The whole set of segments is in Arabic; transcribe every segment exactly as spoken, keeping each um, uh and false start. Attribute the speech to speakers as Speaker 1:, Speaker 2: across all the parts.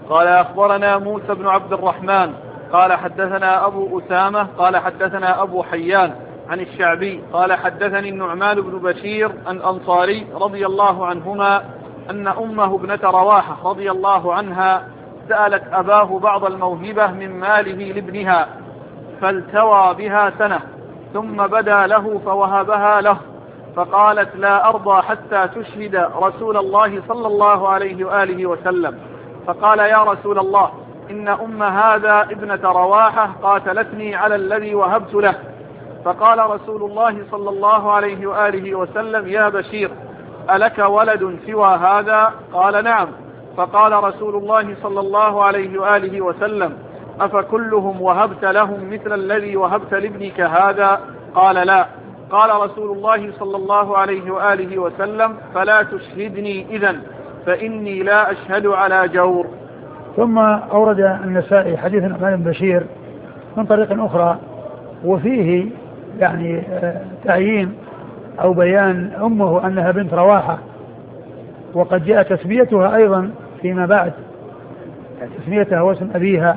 Speaker 1: قال أخبرنا موسى بن عبد الرحمن قال حدثنا أبو أسامة قال حدثنا أبو حيان عن الشعبي قال حدثني النعمان بن بشير الأنصاري رضي الله عنهما أن أمه ابنة رواحة رضي الله عنها سألت أباه بعض الموهبة من ماله لابنها فالتوى بها سنة ثم بدا له فوهبها له، فقالت لا أرضى حتى تشهد رسول الله صلى الله عليه وآله وسلم. فقال يا رسول الله إن أم هذا ابنة رواحة قاتلتني على الذي وهبت له. فقال رسول الله صلى الله عليه وآله وسلم يا بشير ألك ولد سوى هذا؟ قال نعم. فقال رسول الله صلى الله عليه وآله وسلم أفكلهم وهبت لهم مثل الذي وهبت لابنك هذا؟ قال لا. قال رسول الله صلى الله عليه وآله وسلم فلا تشهدني إذن فإني لا أشهد على جور.
Speaker 2: ثم أورد النسائي حديث النعمان بن بشير من طريق أخرى وفيه يعني تعيين أو بيان أمه أنها بنت رواحة، وقد جاء تسميتها أيضا فيما بعد، تسميتها واسم أبيها،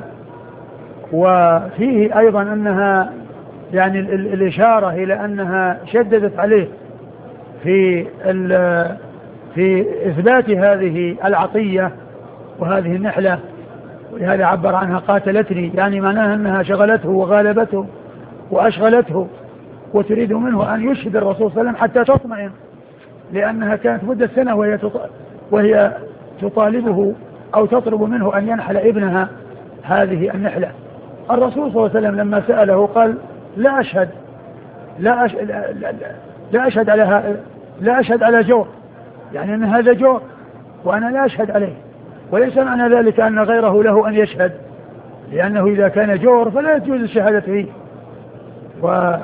Speaker 2: وفيه أيضا أنها يعني الإشارة إلى أنها شددت عليه في في إثبات هذه العطية وهذه النحلة، ولهذا عبر عنها قاتلتني، يعني معناها أنها شغلته وغالبته وأشغلته، وتريد منه أن يشهد الرسول صلى الله عليه وسلم حتى تطمئن، لأنها كانت مدة سنة وهي وهي تطالبه أو تطلب منه أن ينحل ابنها هذه النحلة. الرسول صلى الله عليه وسلم لما سأله قال لا أشهد لا أشهد, لا, لا, لا أشهد على لا أشهد على جور، يعني أن هذا جور وأنا لا أشهد عليه، وليس معنى ذلك أن غيره له أن يشهد، لأنه إذا كان جور فلا يجوز الشهادة فيه. و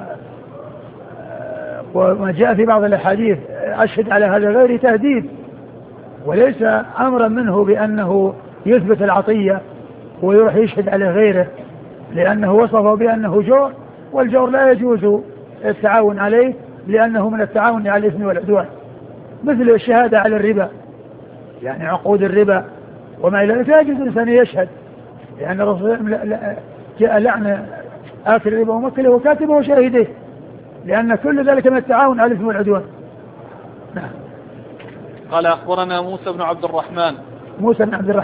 Speaker 2: وما جاء في بعض الأحاديث أشهد على هذا غير تهديد، وليس أمرا منه بأنه يثبت العطية ويروح يشهد على غيره، لأنه وصفه بأنه جور، والجور لا يجوز التعاون عليه لأنه من التعاون على الإثم والعدوان، مثل الشهادة على الربا، يعني عقود الربا وما إلى ذلك لا يجوز الإنسان يشهد، لأن الرسول جاء لعن آكل الربا ومكله وكاتبه وشاهده، لأن كل ذلك من التعاون على الإثم والعدوان. نعم.
Speaker 1: قال أخبرنا موسى بن عبد الرحمن
Speaker 2: موسى بن عبد الرحمن